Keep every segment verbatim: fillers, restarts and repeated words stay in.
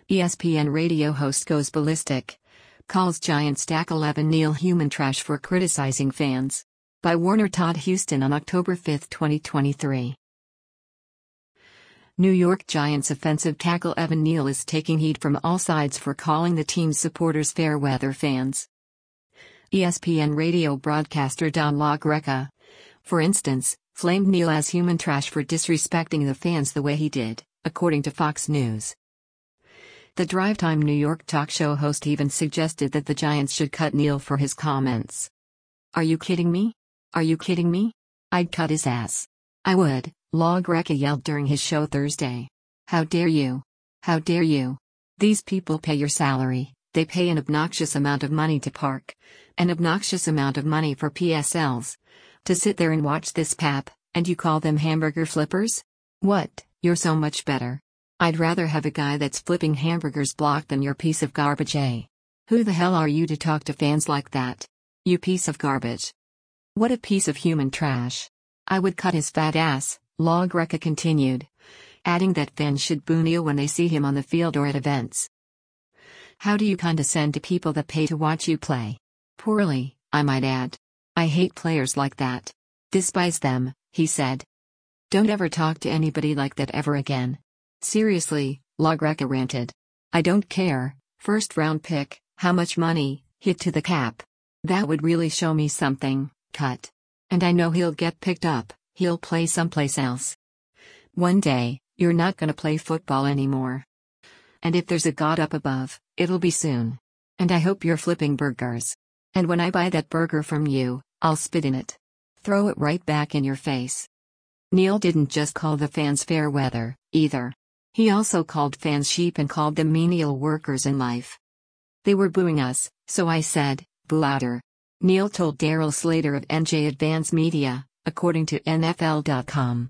E S P N radio host goes ballistic. Calls Giants tackle Evan Neal human trash for criticizing fans. By Warner Todd Houston on October fifth, twenty twenty-three. New York Giants offensive tackle Evan Neal is taking heat from all sides for calling the team's supporters fair-weather fans. E S P N radio broadcaster Don LaGreca, for instance, flamed Neal as human trash for disrespecting the fans the way he did, according to Fox News. The Drive-Time New York talk show host even suggested that the Giants should cut Neal for his comments. "Are you kidding me? Are you kidding me? I'd cut his ass. I would," LaGreca yelled during his show Thursday. "How dare you? How dare you? These people pay your salary, they pay an obnoxious amount of money to park, an obnoxious amount of money for P S Ls, to sit there and watch this pap, and you call them hamburger flippers? What, you're so much better. I'd rather have a guy that's flipping hamburgers blocked than your piece of garbage, eh? Who the hell are you to talk to fans like that? You piece of garbage. What a piece of human trash. I would cut his fat ass," LaGreca continued, adding that fans should boo Neal when they see him on the field or at events. "How do you condescend to people that pay to watch you play? Poorly, I might add. I hate players like that. Despise them," he said. "Don't ever talk to anybody like that ever again. Seriously," LaGreca ranted. "I don't care, first round pick, how much money, hit to the cap. That would really show me something, cut. And I know he'll get picked up, he'll play someplace else. One day, you're not gonna play football anymore. And if there's a God up above, it'll be soon. And I hope you're flipping burgers. And when I buy that burger from you, I'll spit in it. Throw it right back in your face." Neal didn't just call the fans fair weather, either. He also called fans sheep and called them menial workers in life. "They were booing us, so I said, boo louder," Neal told Darryl Slater of N J Advance Media, according to N F L dot com.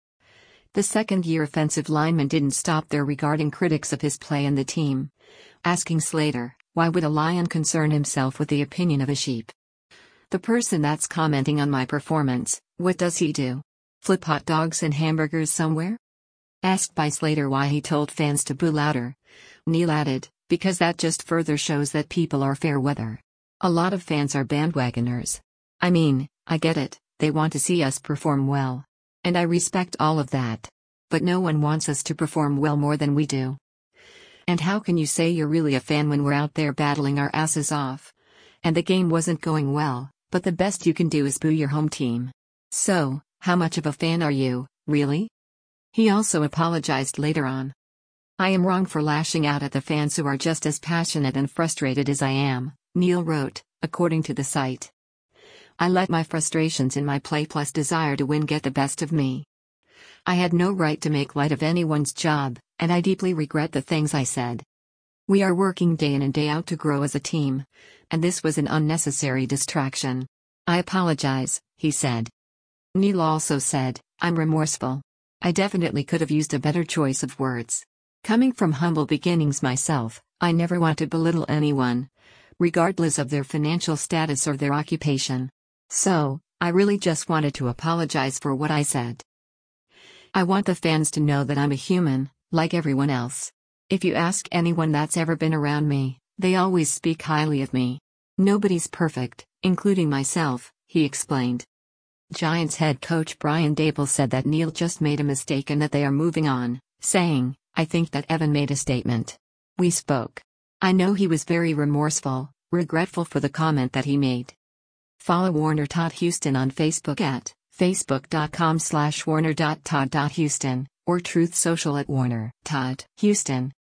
The second-year offensive lineman didn't stop there regarding critics of his play and the team, asking Slater, "Why would a lion concern himself with the opinion of a sheep? The person that's commenting on my performance, what does he do? Flip hot dogs and hamburgers somewhere?" Asked by Slater why he told fans to boo louder, Neal added, "Because that just further shows that people are fair weather. A lot of fans are bandwagoners. I mean, I get it, they want to see us perform well. And I respect all of that. But no one wants us to perform well more than we do. And how can you say you're really a fan when we're out there battling our asses off? And the game wasn't going well, but the best you can do is boo your home team. So, how much of a fan are you, really?" He also apologized later on. "I am wrong for lashing out at the fans who are just as passionate and frustrated as I am," Neal wrote, according to the site. "I let my frustrations in my play plus desire to win get the best of me. I had no right to make light of anyone's job, and I deeply regret the things I said. We are working day in and day out to grow as a team, and this was an unnecessary distraction. I apologize," he said. Neal also said, "I'm remorseful. I definitely could have used a better choice of words. Coming from humble beginnings myself, I never want to belittle anyone, regardless of their financial status or their occupation. So, I really just wanted to apologize for what I said. I want the fans to know that I'm a human, like everyone else. If you ask anyone that's ever been around me, they always speak highly of me. Nobody's perfect, including myself," he explained. Giants head coach Brian Daboll said that Neal just made a mistake and that they are moving on, saying, "I think that Evan made a statement. We spoke. I know he was very remorseful, regretful for the comment that he made." Follow Warner Todd Houston on Facebook at facebook.com slash warner.todd.houston or Truth Social at Warner Todd Houston.